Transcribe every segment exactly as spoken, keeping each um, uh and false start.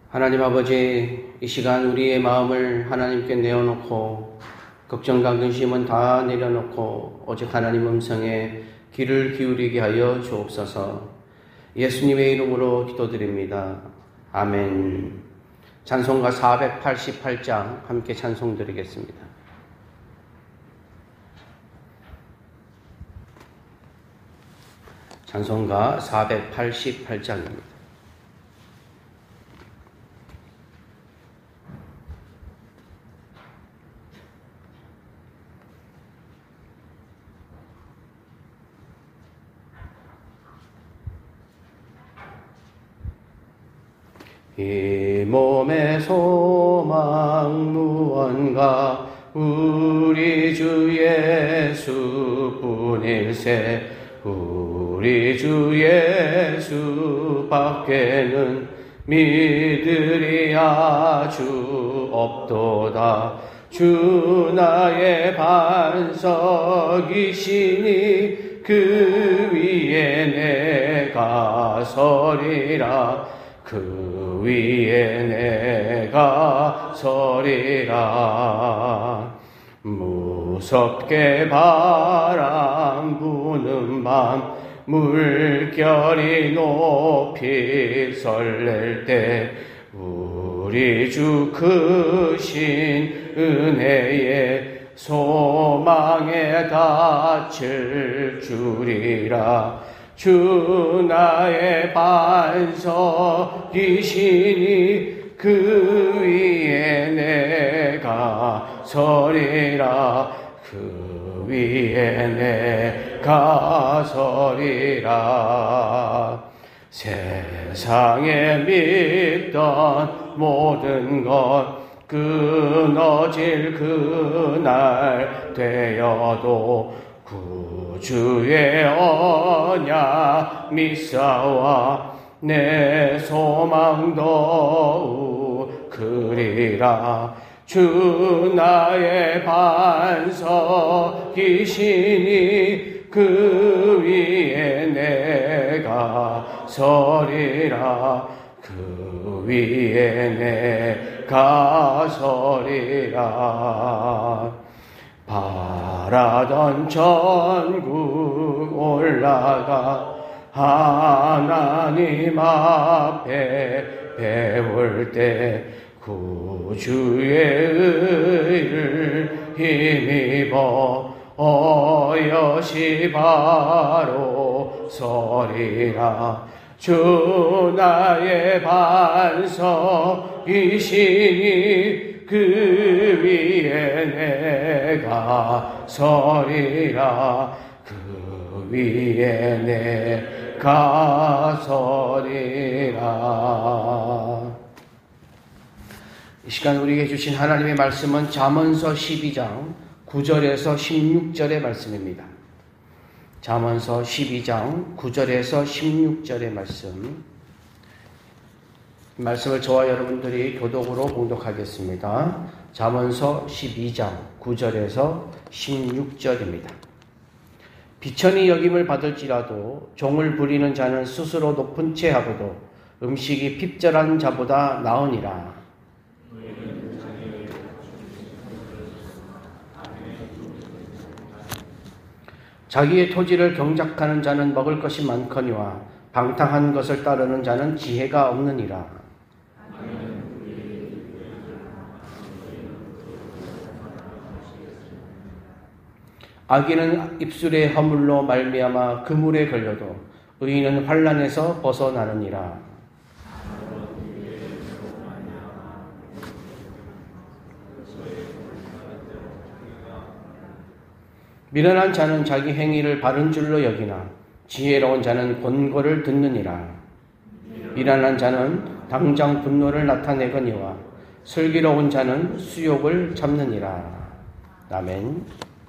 하나님 아버지, 이 시간 우리의 마음을 하나님께 내어놓고 걱정과 근심은 다 내려놓고 오직 하나님 음성에 귀를 기울이게 하여 주옵소서. 예수님의 이름으로 기도드립니다. 아멘. 찬송가 사백팔십팔 장 함께 찬송 드리겠습니다. 찬송가 사백팔십팔 장입니다. 이 몸의 소망 무언가 우리 주 예수뿐일세. 우리 주 예수 밖에는 믿으리 아주 없도다. 주 나의 반석이시니 그 위에 내가 서리라. 그 위에 내가 서리라. 무섭게 바람 부는 밤 물결이 높이 설렐 때 우리 주 크신 은혜에 소망에 닿칠 줄이라. 주 나의 반석이시니 그 위에 내가 서리라. 그 위에 내가 서리라. 세상에 믿던 모든 것 끊어질 그날 되어도 구주의 언약 믿사와 내 소망도 그리라. 주 나의 반석이시니 그 위에 내가 서리라. 그 위에 내가 서리라. 바라던 천국 올라가 하나님 앞에 배울 때 구주의 의를 힘입어 어여시 바로 서리라. 주 나의 반석이시니 그 위에 내가 서리라. 그 위에 내가 서리라. 이 시간 우리에게 주신 하나님의 말씀은 잠언서 십이 장 구 절에서 십육 절의 말씀입니다. 잠언서 십이 장 구 절에서 십육 절의 말씀. 이 말씀을 저와 여러분들이 교독으로 봉독하겠습니다. 잠언서 십이 장 구 절에서 십육 절입니다. 비천이 여김을 받을지라도 종을 부리는 자는 스스로 높은 채 하고도 음식이 핍절한 자보다 나으니라. 자기의 토지를 경작하는 자는 먹을 것이 많거니와 방탕한 것을 따르는 자는 지혜가 없느니라. 악인은 입술의 허물로 말미암아 그물에 걸려도 의인은 환난에서 벗어나느니라. 미련한 자는 자기 행위를 바른 줄로 여기나 지혜로운 자는 권고를 듣느니라. 미련한 자는 당장 분노를 나타내거니와 슬기로운 자는 수욕을 참느니라. 아멘.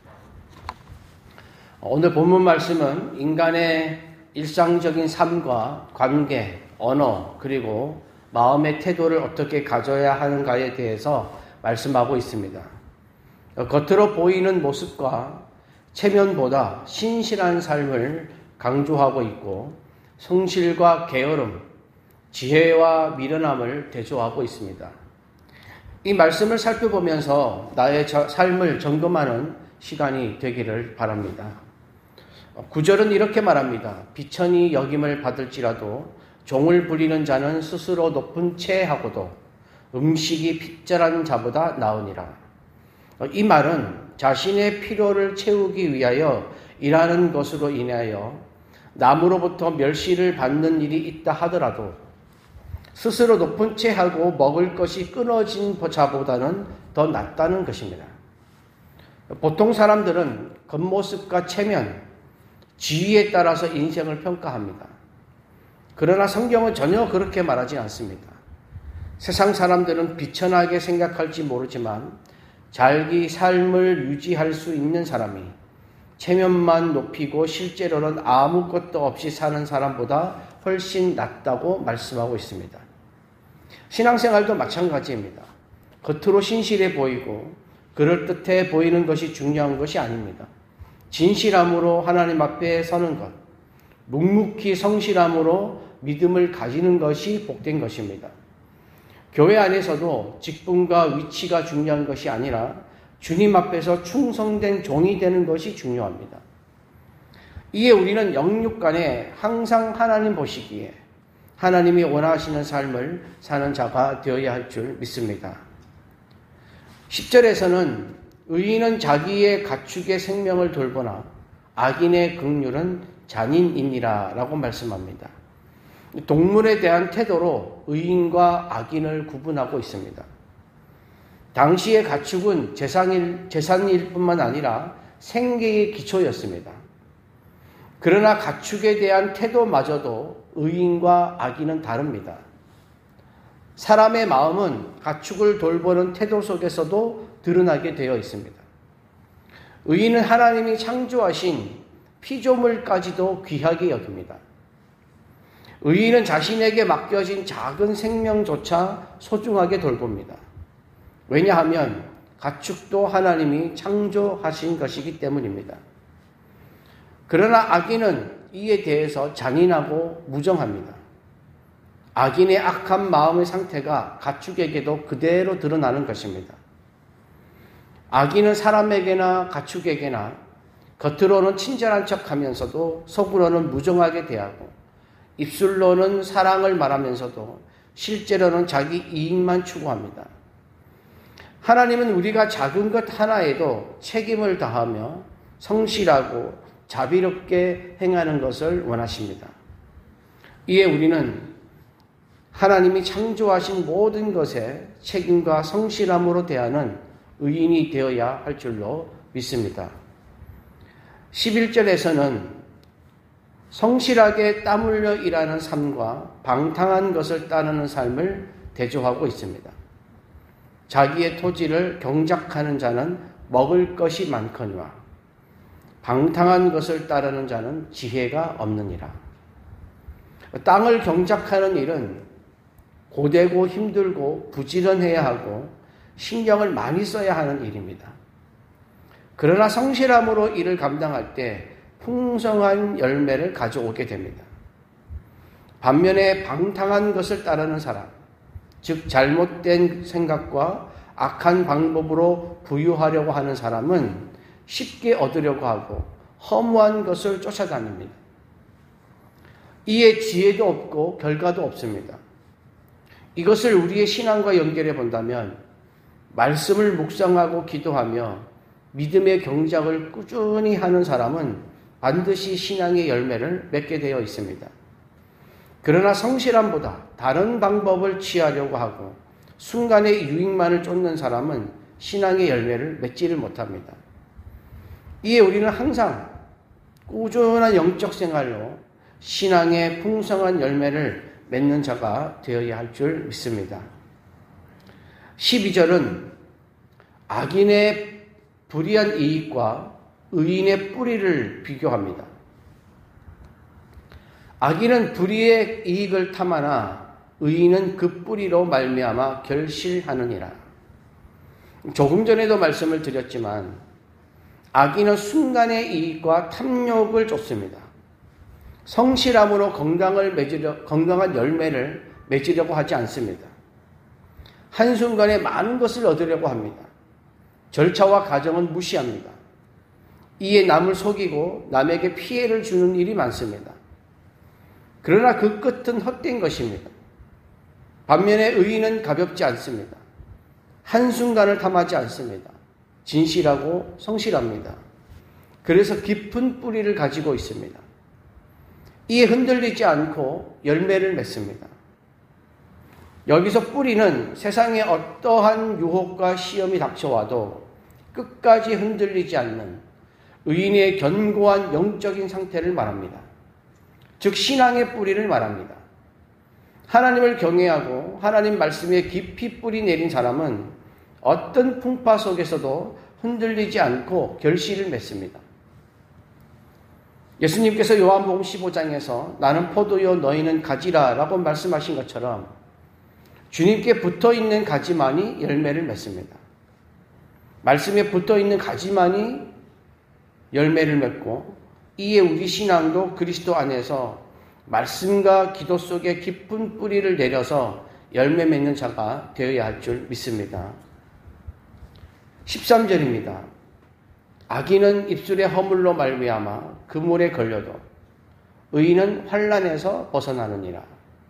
오늘 본문 말씀은 인간의 일상적인 삶과 관계, 언어, 그리고 마음의 태도를 어떻게 가져야 하는가에 대해서 말씀하고 있습니다. 겉으로 보이는 모습과 체면보다 신실한 삶을 강조하고 있고 성실과 게으름, 지혜와 미련함을 대조하고 있습니다. 이 말씀을 살펴보면서 나의 삶을 점검하는 시간이 되기를 바랍니다. 구 절은 이렇게 말합니다. 비천이 여김을 받을지라도 종을 부리는 자는 스스로 높은 채 하고도 음식이 핍절한 자보다 나으니라. 이 말은 자신의 필요를 채우기 위하여 일하는 것으로 인하여 남으로부터 멸시를 받는 일이 있다 하더라도 스스로 높은 채 하고 먹을 것이 끊어진 자보다는 더 낫다는 것입니다. 보통 사람들은 겉모습과 체면, 지위에 따라서 인생을 평가합니다. 그러나 성경은 전혀 그렇게 말하지 않습니다. 세상 사람들은 비천하게 생각할지 모르지만 자기 삶을 유지할 수 있는 사람이 체면만 높이고 실제로는 아무것도 없이 사는 사람보다 훨씬 낫다고 말씀하고 있습니다. 신앙생활도 마찬가지입니다. 겉으로 신실해 보이고 그럴듯해 보이는 것이 중요한 것이 아닙니다. 진실함으로 하나님 앞에 서는 것, 묵묵히 성실함으로 믿음을 가지는 것이 복된 것입니다. 교회 안에서도 직분과 위치가 중요한 것이 아니라 주님 앞에서 충성된 종이 되는 것이 중요합니다. 이에 우리는 영육 간에 항상 하나님 보시기에 하나님이 원하시는 삶을 사는 자가 되어야 할 줄 믿습니다. 십 절에서는 의인은 자기의 가축의 생명을 돌보나 악인의 긍휼은 잔인이니라 라고 말씀합니다. 동물에 대한 태도로 의인과 악인을 구분하고 있습니다. 당시의 가축은 재산일, 재산일 뿐만 아니라 생계의 기초였습니다. 그러나 가축에 대한 태도마저도 의인과 악인은 다릅니다. 사람의 마음은 가축을 돌보는 태도 속에서도 드러나게 되어 있습니다. 의인은 하나님이 창조하신 피조물까지도 귀하게 여깁니다. 의인은 자신에게 맡겨진 작은 생명조차 소중하게 돌봅니다. 왜냐하면 가축도 하나님이 창조하신 것이기 때문입니다. 그러나 악인은 이에 대해서 잔인하고 무정합니다. 악인의 악한 마음의 상태가 가축에게도 그대로 드러나는 것입니다. 악인은 사람에게나 가축에게나 겉으로는 친절한 척하면서도 속으로는 무정하게 대하고 입술로는 사랑을 말하면서도 실제로는 자기 이익만 추구합니다. 하나님은 우리가 작은 것 하나에도 책임을 다하며 성실하고 자비롭게 행하는 것을 원하십니다. 이에 우리는 하나님이 창조하신 모든 것에 책임과 성실함으로 대하는 의인이 되어야 할 줄로 믿습니다. 십일 절에서는 성실하게 땀 흘려 일하는 삶과 방탕한 것을 따르는 삶을 대조하고 있습니다. 자기의 토지를 경작하는 자는 먹을 것이 많거니와 방탕한 것을 따르는 자는 지혜가 없느니라. 땅을 경작하는 일은 고되고 힘들고 부지런해야 하고 신경을 많이 써야 하는 일입니다. 그러나 성실함으로 일을 감당할 때 풍성한 열매를 가져오게 됩니다. 반면에 방탕한 것을 따르는 사람, 즉 잘못된 생각과 악한 방법으로 부유하려고 하는 사람은 쉽게 얻으려고 하고 허무한 것을 쫓아다닙니다. 이에 지혜도 없고 결과도 없습니다. 이것을 우리의 신앙과 연결해 본다면 말씀을 묵상하고 기도하며 믿음의 경작을 꾸준히 하는 사람은 반드시 신앙의 열매를 맺게 되어 있습니다. 그러나 성실함보다 다른 방법을 취하려고 하고 순간의 유익만을 쫓는 사람은 신앙의 열매를 맺지를 못합니다. 이에 우리는 항상 꾸준한 영적 생활로 신앙의 풍성한 열매를 맺는 자가 되어야 할 줄 믿습니다. 십이 절은 악인의 불의한 이익과 의인의 뿌리를 비교합니다. 악인은 불의의 이익을 탐하나 의인은 그 뿌리로 말미암아 결실하느니라. 조금 전에도 말씀을 드렸지만 악인은 순간의 이익과 탐욕을 쫓습니다. 성실함으로 건강을 맺으려, 건강한 열매를 맺으려고 하지 않습니다. 한순간에 많은 것을 얻으려고 합니다. 절차와 과정은 무시합니다. 이에 남을 속이고 남에게 피해를 주는 일이 많습니다. 그러나 그 끝은 헛된 것입니다. 반면에 의인은 가볍지 않습니다. 한순간을 탐하지 않습니다. 진실하고 성실합니다. 그래서 깊은 뿌리를 가지고 있습니다. 이에 흔들리지 않고 열매를 맺습니다. 여기서 뿌리는 세상에 어떠한 유혹과 시험이 닥쳐와도 끝까지 흔들리지 않는 의인의 견고한 영적인 상태를 말합니다. 즉 신앙의 뿌리를 말합니다. 하나님을 경외하고 하나님 말씀에 깊이 뿌리 내린 사람은 어떤 풍파 속에서도 흔들리지 않고 결실을 맺습니다. 예수님께서 요한복음 십오 장에서 나는 포도요 너희는 가지라 라고 말씀하신 것처럼 주님께 붙어있는 가지만이 열매를 맺습니다. 말씀에 붙어있는 가지만이 열매를 맺고 이에 우리 신앙도 그리스도 안에서 말씀과 기도 속에 깊은 뿌리를 내려서 열매 맺는 자가 되어야 할 줄 믿습니다. 십삼 절입니다. 악인은 입술의 허물로 말미암아 그물에 걸려도 의인은 환난에서 벗어나느니라.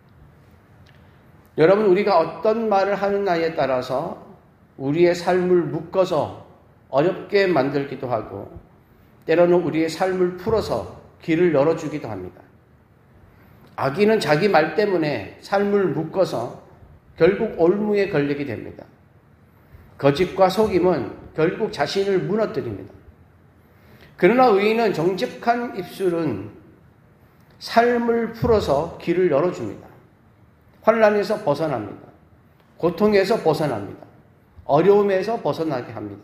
여러분, 우리가 어떤 말을 하느냐에 따라서 우리의 삶을 묶어서 어렵게 만들기도 하고 때로는 우리의 삶을 풀어서 길을 열어주기도 합니다. 악인은 자기 말 때문에 삶을 묶어서 결국 올무에 걸리게 됩니다. 거짓과 속임은 결국 자신을 무너뜨립니다. 그러나 의인은 정직한 입술은 삶을 풀어서 길을 열어줍니다. 환난에서 벗어납니다. 고통에서 벗어납니다. 어려움에서 벗어나게 합니다.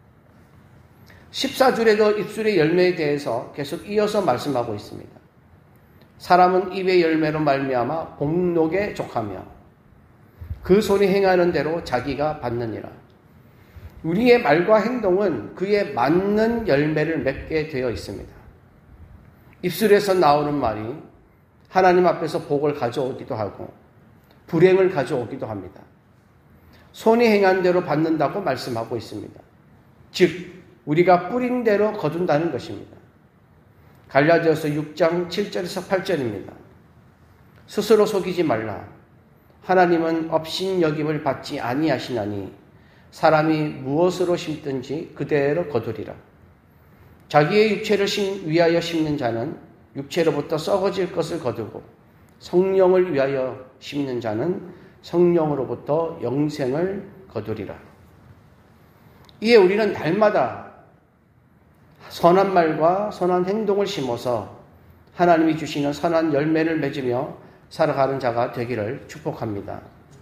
십사 절에도 입술의 열매에 대해서 계속 이어서 말씀하고 있습니다. 사람은 입의 열매로 말미암아 복록에 족하며 그 손이 행하는 대로 자기가 받느니라. 우리의 말과 행동은 그에 맞는 열매를 맺게 되어 있습니다. 입술에서 나오는 말이 하나님 앞에서 복을 가져오기도 하고 불행을 가져오기도 합니다. 손이 행한 대로 받는다고 말씀하고 있습니다. 즉 우리가 뿌린 대로 거둔다는 것입니다. 갈라디아서 육 장 칠 절에서 팔 절입니다. 스스로 속이지 말라. 하나님은 업신여김을 받지 아니하시나니 사람이 무엇으로 심든지 그대로 거두리라. 자기의 육체를 위하여 심는 자는 육체로부터 썩어질 것을 거두고 성령을 위하여 심는 자는 성령으로부터 영생을 거두리라. 이에 우리는 날마다 선한 말과 선한 행동을 심어서 하나님이 주시는 선한 열매를 맺으며 살아가는 자가 되기를 축복합니다.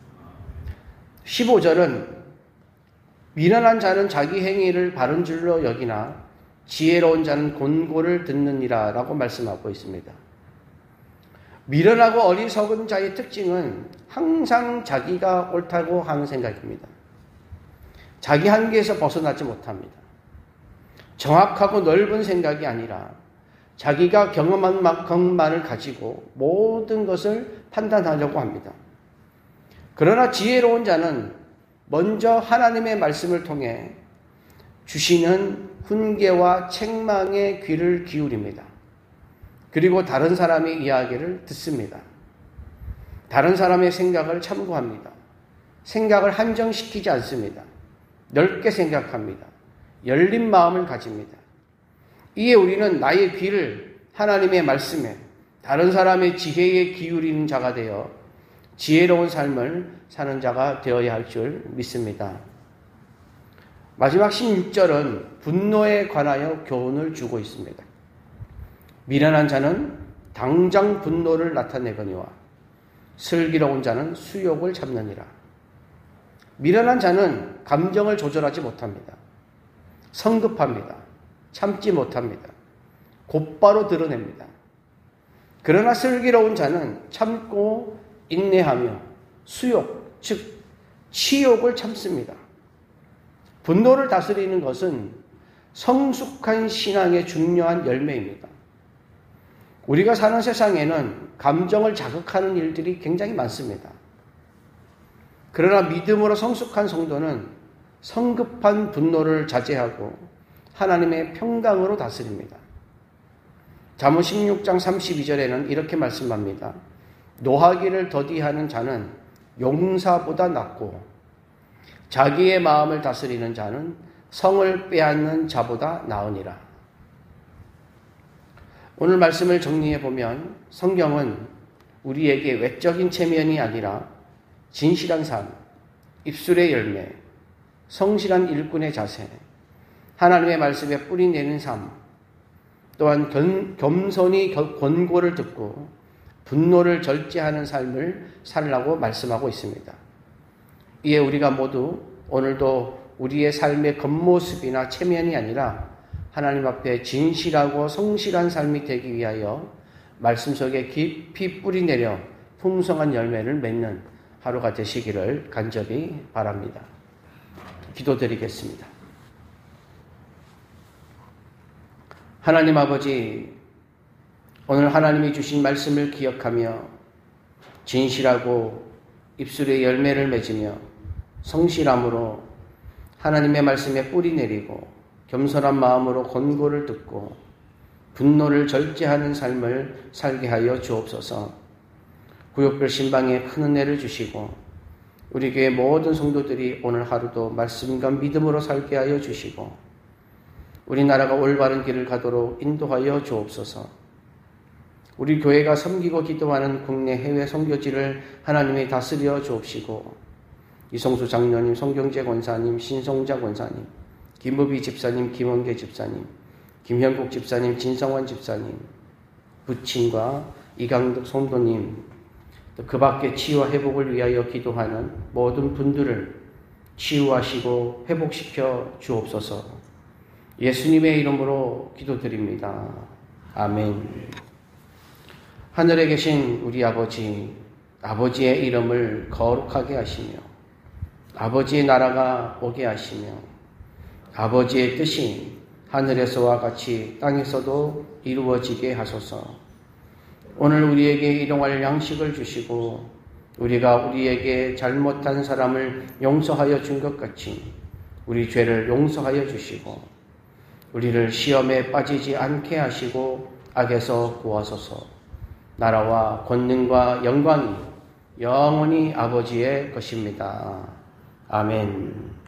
십오 절은 미련한 자는 자기 행위를 바른 줄로 여기나 지혜로운 자는 곤고를 듣느니라 라고 말씀하고 있습니다. 미련하고 어리석은 자의 특징은 항상 자기가 옳다고 하는 생각입니다. 자기 한계에서 벗어나지 못합니다. 정확하고 넓은 생각이 아니라 자기가 경험한 것만을 가지고 모든 것을 판단하려고 합니다. 그러나 지혜로운 자는 먼저 하나님의 말씀을 통해 주시는 훈계와 책망에 귀를 기울입니다. 그리고 다른 사람의 이야기를 듣습니다. 다른 사람의 생각을 참고합니다. 생각을 한정시키지 않습니다. 넓게 생각합니다. 열린 마음을 가집니다. 이에 우리는 나의 귀를 하나님의 말씀에 다른 사람의 지혜에 기울이는 자가 되어 지혜로운 삶을 사는 자가 되어야 할 줄 믿습니다. 마지막 십육 절은 분노에 관하여 교훈을 주고 있습니다. 미련한 자는 당장 분노를 나타내거니와 슬기로운 자는 수욕을 참느니라. 미련한 자는 감정을 조절하지 못합니다. 성급합니다. 참지 못합니다. 곧바로 드러냅니다. 그러나 슬기로운 자는 참고 인내하며 수욕, 즉 치욕을 참습니다. 분노를 다스리는 것은 성숙한 신앙의 중요한 열매입니다. 우리가 사는 세상에는 감정을 자극하는 일들이 굉장히 많습니다. 그러나 믿음으로 성숙한 성도는 성급한 분노를 자제하고 하나님의 평강으로 다스립니다. 잠언 십육 장 삼십이 절에는 이렇게 말씀합니다. 노하기를 더디하는 자는 용사보다 낫고 자기의 마음을 다스리는 자는 성을 빼앗는 자보다 나으니라. 오늘 말씀을 정리해 보면 성경은 우리에게 외적인 체면이 아니라 진실한 삶, 입술의 열매, 성실한 일꾼의 자세, 하나님의 말씀에 뿌리 내는 삶, 또한 겸, 겸손히 권고를 듣고 분노를 절제하는 삶을 살라고 말씀하고 있습니다. 이에 우리가 모두 오늘도 우리의 삶의 겉모습이나 체면이 아니라 하나님 앞에 진실하고 성실한 삶이 되기 위하여 말씀 속에 깊이 뿌리 내려 풍성한 열매를 맺는 하루가 되시기를 간절히 바랍니다. 기도드리겠습니다. 하나님 아버지, 오늘 하나님이 주신 말씀을 기억하며 진실하고 입술의 열매를 맺으며 성실함으로 하나님의 말씀에 뿌리 내리고 겸손한 마음으로 권고를 듣고 분노를 절제하는 삶을 살게 하여 주옵소서. 구역별 신방에 큰 은혜를 주시고 우리 교회 모든 성도들이 오늘 하루도 말씀과 믿음으로 살게 하여 주시고 우리나라가 올바른 길을 가도록 인도하여 주옵소서. 우리 교회가 섬기고 기도하는 국내 해외 선교지를 하나님이 다스려 주옵시고 이성수 장로님, 송경재 권사님, 신성자 권사님, 김부비 집사님, 김원계 집사님, 김현국 집사님, 진성원 집사님, 부친과 이강덕 성도님, 또 그 밖에 치유와 회복을 위하여 기도하는 모든 분들을 치유하시고 회복시켜 주옵소서. 예수님의 이름으로 기도드립니다. 아멘. 하늘에 계신 우리 아버지, 아버지의 이름을 거룩하게 하시며 아버지의 나라가 오게 하시며 아버지의 뜻이 하늘에서와 같이 땅에서도 이루어지게 하소서. 오늘 우리에게 일용할 양식을 주시고 우리가 우리에게 잘못한 사람을 용서하여 준 것 같이 우리 죄를 용서하여 주시고 우리를 시험에 빠지지 않게 하시고 악에서 구하소서. 나라와 권능과 영광이 영원히 아버지의 것입니다. 아멘.